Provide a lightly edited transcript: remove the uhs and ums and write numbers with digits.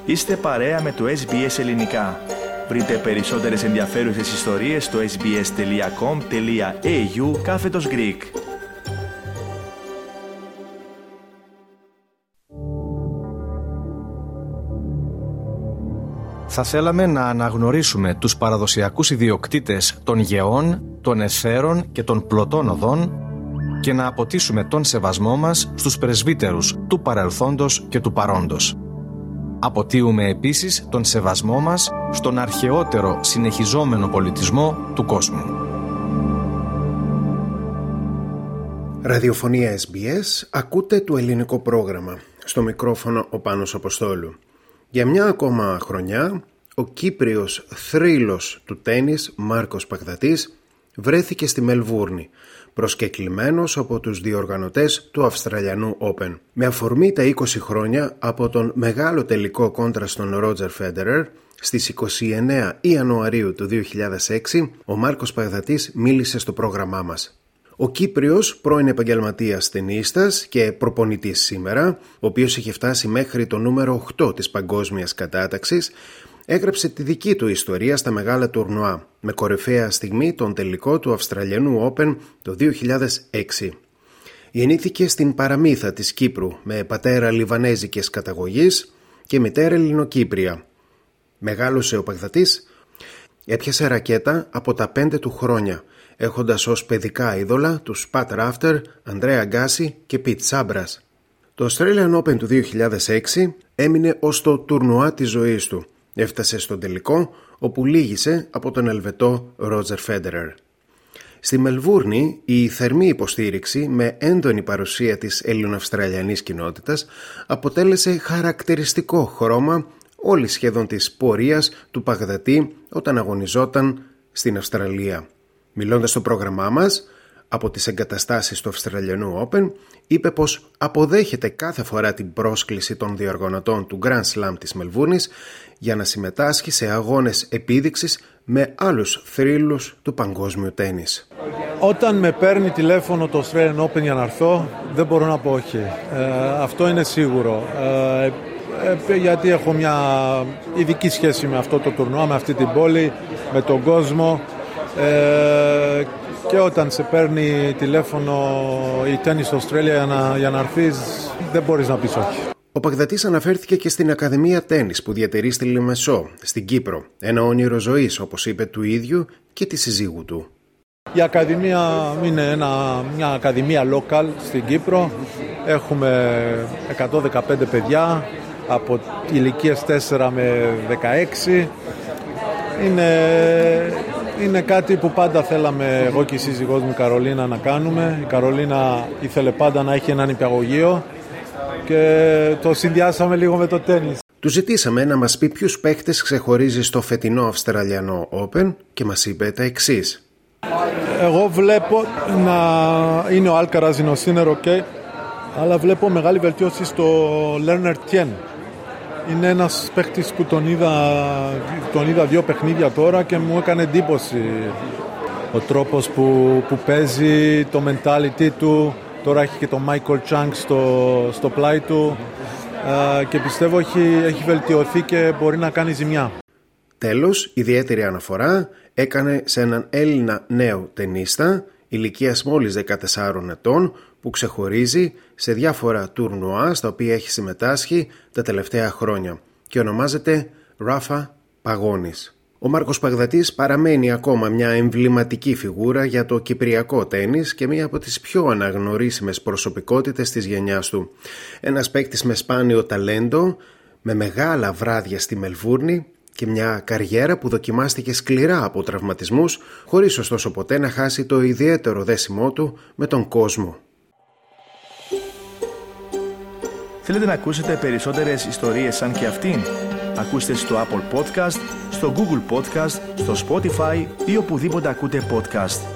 Είστε παρέα με το SBS Ελληνικά. Βρείτε περισσότερες ενδιαφέρουσες ιστορίες στο sbs.com.au/Greek. Θα θέλαμε να αναγνωρίσουμε τους παραδοσιακούς ιδιοκτήτες των γεών, των εθέρων και των πλωτών οδών και να αποτίσουμε τον σεβασμό μας στους πρεσβύτερους του παρελθόντος και του παρόντος. Αποτείουμε επίσης τον σεβασμό μας στον αρχαιότερο συνεχιζόμενο πολιτισμό του κόσμου. Ραδιοφωνία SBS, ακούτε το ελληνικό πρόγραμμα. Στο μικρόφωνο ο Πάνος Αποστόλου. Για μια ακόμα χρονιά, ο Κύπριος θρύλος του τένις Μάρκος Παγδατής βρέθηκε στη Μελβούρνη, προσκεκλημένος από τους διοργανωτές του Αυστραλιανού Open. Με αφορμή τα 20 χρόνια από τον μεγάλο τελικό κόντρα στον Ρότζερ Φέντερερ, στις 29 Ιανουαρίου του 2006, ο Μάρκος Παγδατής μίλησε στο πρόγραμμά μας. Ο Κύπριος, πρώην επαγγελματίας τενίστας και προπονητής σήμερα, ο οποίος είχε φτάσει μέχρι το νούμερο 8 της παγκόσμιας κατάταξης, έγραψε τη δική του ιστορία στα μεγάλα τουρνουά, με κορυφαία στιγμή τον τελικό του Αυστραλιανού Open το 2006. Γεννήθηκε στην Παραμύθα της Κύπρου με πατέρα λιβανέζικης καταγωγής και μητέρα Ελληνοκύπρια. Μεγάλωσε ο Παγδατής, έπιασε ρακέτα από τα 5 του χρόνια, έχοντας ως παιδικά είδωλα τους Πατ Ράφτερ, Ανδρέα Γκάση και Πιτ Σάμπρας. Το Australian Open του 2006 έμεινε ως το τουρνουά της ζωής του. Έφτασε στον τελικό, όπου λύγησε από τον Ελβετό Ρότζερ Φέντερερ. Στη Μελβούρνη, η θερμή υποστήριξη με έντονη παρουσία της ελληνοαυστραλιανής κοινότητας αποτέλεσε χαρακτηριστικό χρώμα όλης σχεδόν της πορείας του Παγδατή όταν αγωνιζόταν στην Αυστραλία. Μιλώντας στο πρόγραμμά μας, από τις εγκαταστάσεις του Αυστραλιανού Open, είπε πως αποδέχεται κάθε φορά την πρόσκληση των διοργανωτών του Grand Slam της Μελβούρνης για να συμμετάσχει σε αγώνες επίδειξης με άλλους θρύλους του παγκόσμιου τένις. Όταν με παίρνει τηλέφωνο το Australian Open για να έρθω, δεν μπορώ να πω όχι. Αυτό είναι σίγουρο. Γιατί έχω μια ειδική σχέση με αυτό το τουρνουά, με αυτή την πόλη, με τον κόσμο. Και όταν σε παίρνει τηλέφωνο η Tennis Australia για να έρθεις, δεν μπορείς να πεις όχι. Ο Παγδατής αναφέρθηκε και στην Ακαδημία Τένις που διατηρεί στη Λεμεσό, στην Κύπρο. Ένα όνειρο ζωής, όπως είπε, του ίδιου και της συζύγου του. Η Ακαδημία είναι μια ακαδημία local στην Κύπρο. Έχουμε 115 παιδιά από ηλικίες 4 με 16. Είναι κάτι που πάντα θέλαμε εγώ και η σύζυγός μου η Καρολίνα να κάνουμε. Η Καρολίνα ήθελε πάντα να έχει έναν νηπιαγωγείο και το συνδυάσαμε λίγο με το τένις. Του ζητήσαμε να μας πει ποιους παίχτες ξεχωρίζει στο φετινό Αυστραλιανό Open και μας είπε τα εξής. Εγώ βλέπω να είναι ο Άλκαρας, είναι ο Σίνερ, αλλά βλέπω μεγάλη βελτίωση στο Λέρνερ Τιέν. Είναι ένας παίχτης που τον είδα 2 παιχνίδια τώρα και μου έκανε εντύπωση ο τρόπος που παίζει, το mentality του. Τώρα έχει και τον Michael Chang στο πλάι του και πιστεύω έχει βελτιωθεί και μπορεί να κάνει ζημιά. Τέλος, ιδιαίτερη αναφορά έκανε σε έναν Έλληνα νέο τενίστα ηλικίας μόλις 14 ετών που ξεχωρίζει σε διάφορα τουρνουά στα οποία έχει συμμετάσχει τα τελευταία χρόνια και ονομάζεται Ράφα Παγώνης. Ο Μάρκος Παγδατής παραμένει ακόμα μια εμβληματική φιγούρα για το κυπριακό τένις και μία από τις πιο αναγνωρίσιμες προσωπικότητες της γενιάς του. Ένας παίκτης με σπάνιο ταλέντο, με μεγάλα βράδια στη Μελβούρνη και μια καριέρα που δοκιμάστηκε σκληρά από τραυματισμούς, χωρίς ωστόσο ποτέ να χάσει το ιδιαίτερο δέσιμό του με τον κόσμο. Θέλετε να ακούσετε περισσότερες ιστορίες σαν και αυτήν? Ακούστε στο Apple Podcast, στο Google Podcast, στο Spotify ή οπουδήποτε ακούτε podcast.